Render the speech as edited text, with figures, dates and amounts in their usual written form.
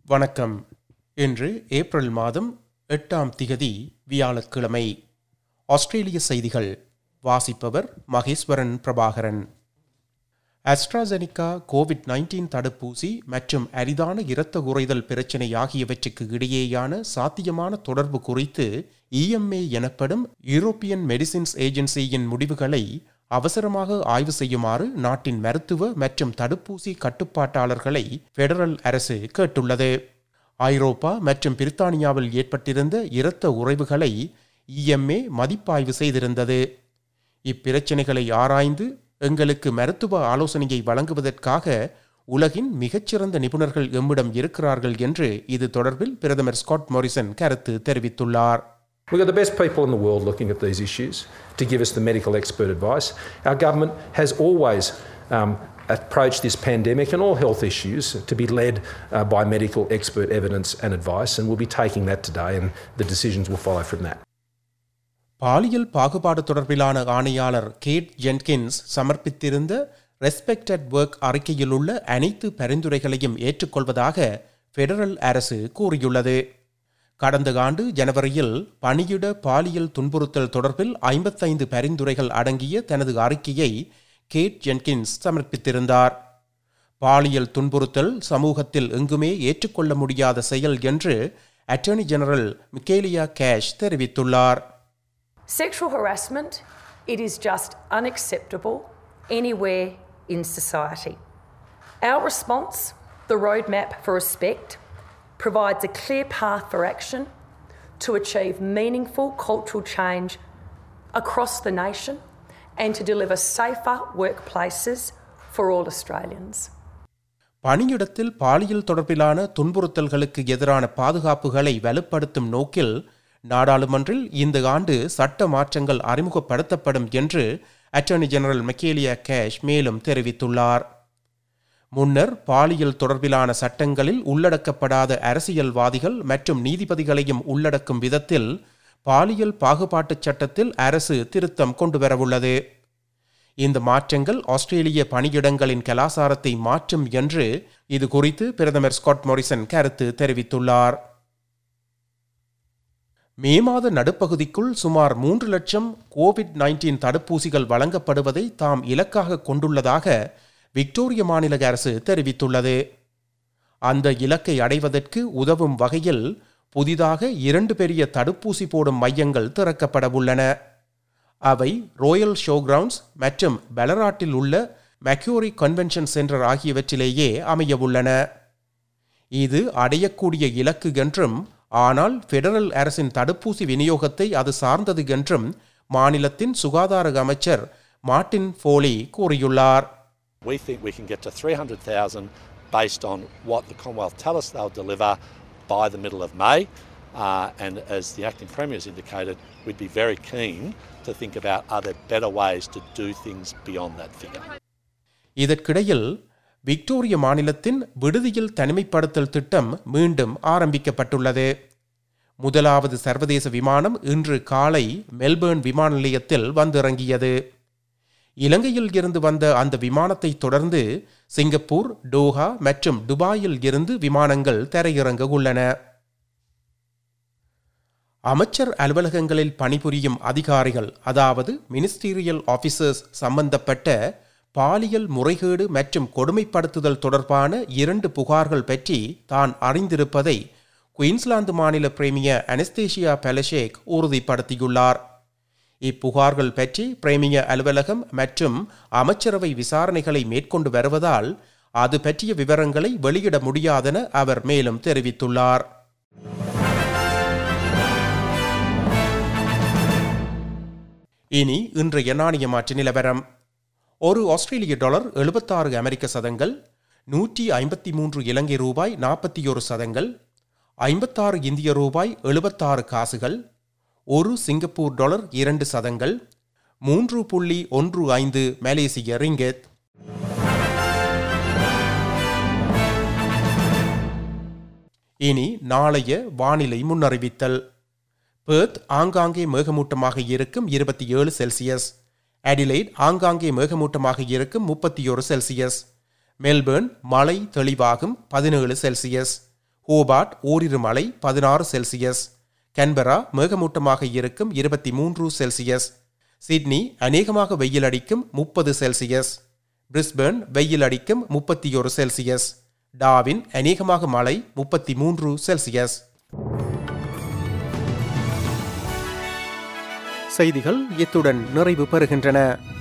வணக்கம். இன்று ஏப்ரல் மாதம் 8ஆம் திகதி வியாழக்கிழமை. ஆஸ்திரேலிய செய்திகள் வாசிப்பவர் மகேஸ்வரன் பிரபாகரன். அஸ்ட்ராசெனிகா கோவிட்-19 தடுப்பூசி மற்றும் அரிதான இரத்த குறைதல் பிரச்சினை ஆகியவற்றுக்கு இடையேயான சாத்தியமான தொடர்பு குறித்து EMA எனப்படும் யூரோப்பியன் மெடிசின்ஸ் ஏஜென்சியின் முடிவுகளை அவசரமாக ஆய்வு செய்யுமாறு நாட்டின் மருத்துவ மற்றும் தடுப்பூசி கட்டுப்பாட்டாளர்களை பெடரல் அரசு கேட்டுள்ளது. ஐரோப்பா மற்றும் பிரித்தானியாவில் ஏற்பட்டிருந்த இரத்த உறைவுகளை EMA மதிப்பாய்வு செய்திருந்தது. இப்பிரச்சினைகளை ஆராய்ந்து எங்களுக்கு மருத்துவ ஆலோசனையை வழங்குவதற்காக உலகின் மிகச்சிறந்த நிபுணர்கள் எம்மிடம் இருக்கிறார்கள் என்று இது தொடர்பில் பிரதமர் ஸ்காட் மோரிசன் கருத்து தெரிவித்துள்ளார். We've got the best people in the world looking at these issues to give us the medical expert advice. Our government has always approached this pandemic and all health issues to be led by medical expert evidence and advice, and we'll be taking that today and the decisions will follow from that. பாலியல் பாகுபாடு தொடர்பிலான ஆணையாளர் Kate Jenkins சமர்ப்பித்திருந்த respect at work அறிக்கையில் உள்ள அனைத்து பரிந்துரைகளையும் ஏற்றுக்கொள்வதாக federal அரசு கூறியுள்ளது. கடந்த ஆண்டு ஜனவரியில் பணியிட பாலியல் துன்புறுத்தல் தொடர்பில் 55 பரிந்துரைகள் அடங்கிய தனது அறிக்கையை கேட் ஜென்கின்ஸ் சமர்ப்பித்திருந்தார். பாலியல் துன்புறுத்தல் சமூகத்தில் எங்குமே ஏற்றுக்கொள்ள முடியாத செயல் என்று அட்டர்னி ஜெனரல் மிக்கேலியா கேஷ் தெரிவித்துள்ளார். Sexual harassment, it is just unacceptable anywhere in society. Our response, the Roadmap for Respect, provides a clear path for action to achieve meaningful cultural change across the nation and to deliver safer workplaces for all Australians. பணியிடத்தில் பாலியல் தொடர்பிலான துன்புறுத்தல்களுக்கு எதிரான பாதுகாப்புகளை வலுப்படுத்தும் நோக்கில் நாடாளுமன்றில் இந்த ஆண்டு சட்ட மாற்றங்கள் அறிமுகப்படுத்தப்படும் என்று அட்டர்னி ஜெனரல் மிக்கேலியா கேஷ் மேலும் தெரிவித்துள்ளார். முன்னர் பாலியல் தொடர்பிலான சட்டங்களில் உள்ளடக்கப்படாத அரசியல்வாதிகள் மற்றும் நீதிபதிகளையும் உள்ளடக்கும் விதத்தில் பாலியல் பாகுபாட்டுச் சட்டத்தில் அரசு திருத்தம் கொண்டுவரவுள்ளது. இந்த மாற்றங்கள் ஆஸ்திரேலிய பணியிடங்களின் கலாசாரத்தை மாற்றும் என்று இது குறித்து பிரதமர் ஸ்காட் மோரிசன் கருத்து தெரிவித்துள்ளார். மே மாத நடுப்பகுதிக்குள் சுமார் 3 லட்சம் கோவிட்-19 தடுப்பூசிகள் வழங்கப்படுவதை தாம் இலக்காக கொண்டுள்ளதாக விக்டோரிய மாநில அரசு தெரிவித்துள்ளது. அந்த இலக்கை அடைவதற்கு உதவும் வகையில் புதிதாக 2 பெரிய தடுப்பூசி போடும் மையங்கள் திறக்கப்பட உள்ளன. அவை ரோயல் ஷோ கிரவுண்ட்ஸ் மற்றும் பெலராட்டில் உள்ள மக்யூரி கன்வென்ஷன் சென்டர் ஆகியவற்றிலேயே அமைய உள்ளன. இது அடையக்கூடிய இலக்கு என்றும், ஆனால் பெடரல் அரசின் தடுப்பூசி விநியோகத்தை அது சார்ந்தது என்றும் மாநிலத்தின் சுகாதார அமைச்சர் மார்ட்டின் ஃபோலி கூறியுள்ளார். We think we can get to 300,000 based on what the Commonwealth tell us they'll deliver by the middle of May. And as the acting Premier has indicated, we'd be very keen to think about are there better ways to do things beyond that figure. இதற்கிடையில் Victoria மாநிலத்தின் விடுதியில் தனிமைப்படுத்தல் திட்டம் மீண்டும் ஆரம்பிக்கப்பட்டுள்ளது. முதலாவது சர்வதேச விமானம் இன்று காலை மெல்பேர்ன் விமான நிலையத்தில் வந்திறங்கியது. இலங்கையில் இருந்து வந்த அந்த விமானத்தை தொடர்ந்து சிங்கப்பூர், டோஹா மற்றும் துபாயில் இருந்து விமானங்கள் தரையிறங்க உள்ளன. அமைச்சர் அலுவலகங்களில் பணிபுரியும் அதிகாரிகள், அதாவது மினிஸ்டீரியல் ஆபீசர்ஸ், சம்பந்தப்பட்ட பாலியல் முறைகேடு மற்றும் கொடுமைப்படுத்துதல் தொடர்பான 2 புகார்கள் பற்றி தான் அறிந்திருப்பதை குயின்ஸ்லாந்து மாநில பிரேமியர் அனஸ்தேசியா பெலஷேக் உறுதிப்படுத்தியுள்ளார். இப்புகார்கள் பற்றி பிரேமியர் அலுவலகம் மற்றும் அமைச்சரவை விசாரணைகளை மேற்கொண்டு வருவதால் அது பற்றிய விவரங்களை வெளியிட முடியாதென அவர் மேலும் தெரிவித்துள்ளார். இனி இன்றைய நாணய மாற்று நிலவரம். ஒரு ஆஸ்திரேலிய டாலர் 76 அமெரிக்க சதங்கள், 153 இலங்கை ரூபாய் 41 சதங்கள், 56 இந்திய ரூபாய் 76 காசுகள், 1 சிங்கப்பூர் டாலர் 2 சதங்கள், 3.15 மலேசிய ரிங்கெட். இனி நாளைய வானிலை முன்னறிவித்தல். பெர்த் ஆங்காங்கே மேகமூட்டமாக இருக்கும் 27 செல்சியஸ், அடிலைட் ஆங்காங்கே மேகமூட்டமாக இருக்கும் 31 செல்சியஸ், மெல்பேர்ன் மழை தெளிவாகும் 17 செல்சியஸ், ஹோபார்ட் ஓரிரு மழை 16 செல்சியஸ். கேன்பரா மேகமூட்டமாக இருக்கும் 23 செல்சியஸ். சிட்னி அநேகமாக வெயில் அடிக்கும் 30 செல்சியஸ். பிரிஸ்பேர்ன் வெயில் அடிக்கும் 31 செல்சியஸ். டார்வின் அநேகமாக மழை 33 செல்சியஸ். செய்திகள் இத்துடன் நிறைவு பெறுகின்றன.